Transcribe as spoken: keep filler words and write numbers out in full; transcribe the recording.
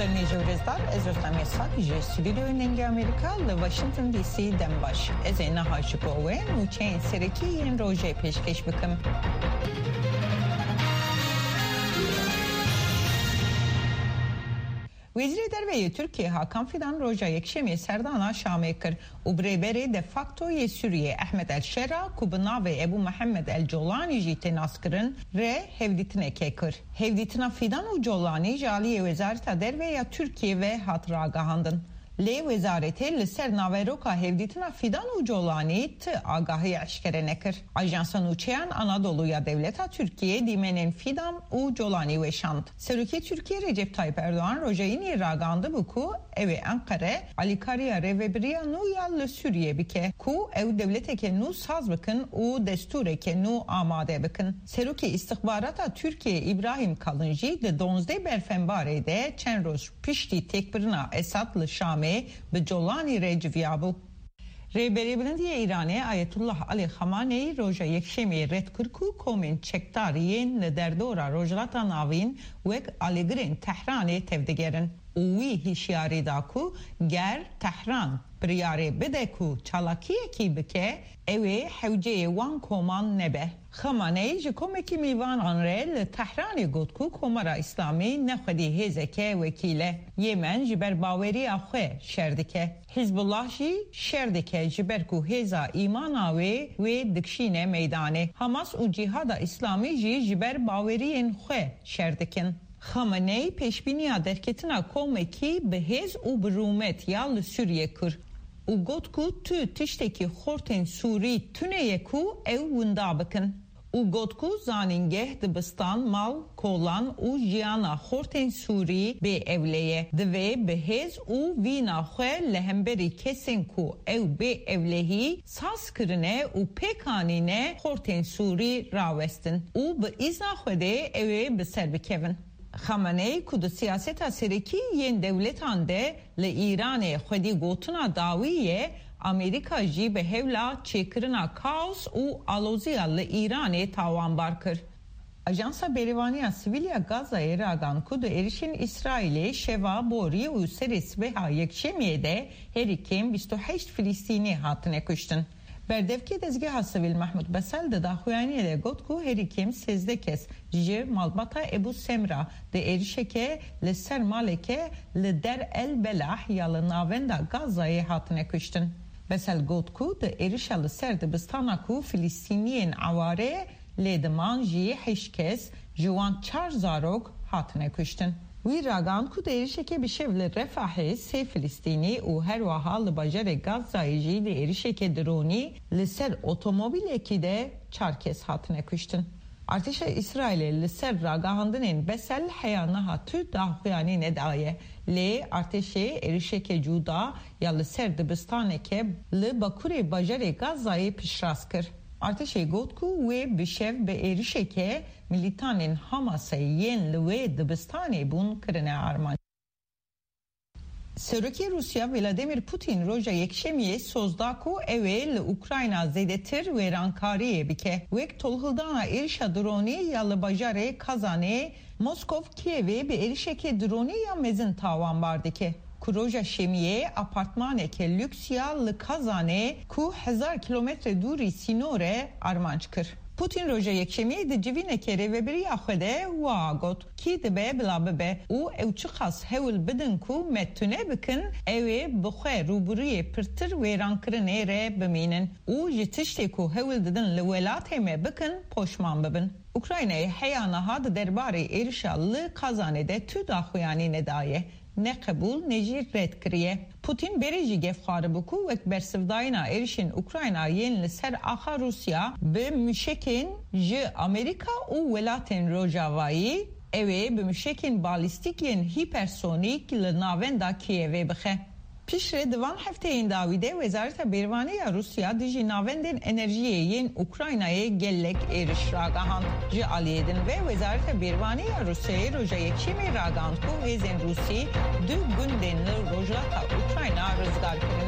Şekerni jevrezdar ez Rostam Sak ji stüdyoyu Nengi Amerika le Washington D C dembaş. Ez ena haşipowe û çên serekî yên rojê pêşkêş bikim. Wezîrê Derve Türkiye Hakan Fidan roja yekşemê serdana Şamê kir û birêberê de facto yê Sûriyê Ehmed El-Şera ku bi navê Ebu Muhammed El-Colanî jî tê naskirin re hevdîtinekê kir. Hevdîtina Fidan û Colanî ji aliyê Wezareta Derve ya Türkiye ve hat ragihandin. Lê wezaretê li ser naveroka hevdîtina Fidan û Colanî ti agahî eşkere nekir. Ajansa Nûçeyan Anadolu'ya devleta Türkiye dîmenên Fidan û Colanî weşand. Serokê Türkiye Recep Tayyip Erdoğan rojayînî ragandı bu ku evê Ankara alîkariya rêveberiya nû ya li Sûriye bike ku ew devleteke nû saz bikin û destûreke nû amade bikin. Serokê İstihbarata Türkiye İbrahim Kalın jî di donzdeh berfembarê de çend roj piştî têkbirina Esad li Şamê bi Colanî re civiya bû. Rêberê Bilindiya Îranê Ayetullah Ali Xameneî roja yekşemê red kir ku komên çekdariyên li derdora rojhilata navîn wek alîgirên Tehranê tevdigerin û wî hişyarî da ku ger Tehran biryarê bide ku çalakiyekî bike ew ê hewceyê wan koman nebe. Xameneî ji komekî mîvanan re li Tehranê got ku Komara İslamî nexwedî hêzeke wekîle. Yemen ji ber baweriya xwe şer dike. Hizbullah jî şer dike ji ber ku hêza îmana wê wê dikşîne meydanê. Hamas û Cihada İslamî jî ji ber baweriyên xwe şer dikin. Xameneî pêşbîniya derketina komekî bi hêz û bi rûmet ya li Sûriye kir û got ku tu tiştekî xortên Sûrî tuneye ku ew winda bikin. û got ku zanîngeh dibistan, mal, kolan û jiyana xortên Sûrî bê evleye. Divê bi hêz û vîna xwe li hemberî kesên ku ew bê evlehî saz kirine û pêkanîne xortên Sûrî rawestin û bi îzna xwe de ew ê bi ser bikevin. Xameneî ku di siyaseta serekî yên dewletan de li Îranê xwedî gotina dawî ye, Amerika jî bi hewla çêkirina kaos û aloziya li Îranê tawanbar kir. Ajansa Berîvaniya Sivîl ya Gazayê ragan ku di êrişên İsraîlê şeva borî û serê sibêha yekşemiyê de herî kêm bîst û heşt Filîstînî hatine kuştin. Berdevkê dezgeha Sivîl Mahmud Besel di daxuyaniyê de got ku herî kêm sêzdeh kes ji malbata Ebu Semra di êrişeke li ser maleke li der El Belah ya li navenda Gazayê hatine kuştin. Besel got ku di êrişa li ser dibistana ku Filîstîniyên aware lê diman jî heşt kes ji wan çar zarok hatine kuştin. Wî ragan ku di êrişeke bi şev li Refahê sê Filîstînî û her wiha li bajarê Gazayê jî di êrişeke dronî li ser otomobilekî de çar kes hatine kuştin. Artêşa İsraîlê li ser ragahandinên Besel heya niha tu daxuyanî nedaye. Lê artêşê êrişeke cuda ya li ser dibistaneke li Bakurê bajarê Gazayê piştrast kir. Artêşê got ku wê bi şev bi êrişeke militanên Hamasê yên li wê dibistanê bûn kirine armanc. Serokê Rusya Vladimir Putin roja yekşemiyê sozda ku ew ê li Ukrayna zêdetir wêrankariyê bike. Wek tolhildana êrişa dronî ya li bajarê Kazanê Moskov Kievê bi êrişeke dronî ya mezin tawanbar dike. Ku roja şemiyê apartmaneke lüks ya li Kazanê ku hezar kilometre dûrî sînorê armanc kir. Putin roja yekşemiyê di civîneke rêveberiya xwe de wa got kî dibe bila bibe û ew çi qas hewil bidin ku me tune bikin ew ê bi xwe rûbirûyê pirtir wêrankirinê re bimînin û ji tiştê ku hewil didin li welatê me bikin poşman bibin. Ukraynayê heya niha di derbarê êrişa li Kazanê de tu daxuyanî nedaye. Ne qebûl ne jî red kiriye. Putin berê jî gevxwarî bû ku wek bersivdayîna êrişên Ukrayna yên li ser axa Rusya bi müşekên ji Amerika û welatên Rojavayî ew ê bi müşekên balîstîk yên hipersonîk li navenda Kievê bixe. Piştre divan hefteyên dawî de Wezareta Berîvaniya Rusya dijî navendên enerjiyê yên Ukraynayê gelek êriş ragihand. Ji aliyê din ve Wezareta Berîvaniya Rusyayê roja yekşemê ragihand ku hêzên Rûsî du gundên li rojhilata Ukrayna rizgar kirin.